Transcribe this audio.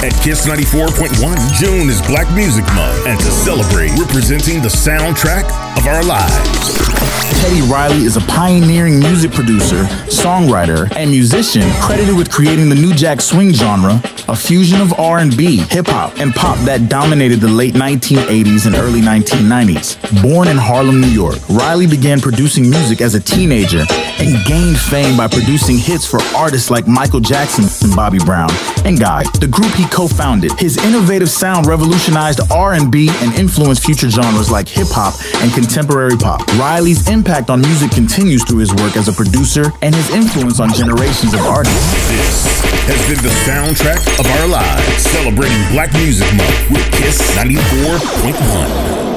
At Kiss 94.1, June is Black Music Month, and to celebrate, we're presenting the soundtrack of our lives. Teddy Riley is a pioneering music producer, songwriter, and musician credited with creating the New Jack Swing genre, a fusion of R&B, hip-hop, and pop that dominated the late 1980s and early 1990s. Born in Harlem, New York, Riley began producing music as a teenager and gained fame by producing hits for artists like Michael Jackson and Bobby Brown and Guy, the group he co-founded. His innovative sound revolutionized R&B and influenced future genres like hip-hop and contemporary pop. Riley's impact on music continues through his work as a producer and his influence on generations of artists. This has been the soundtrack of our lives, celebrating Black Music Month with Kiss 94.1.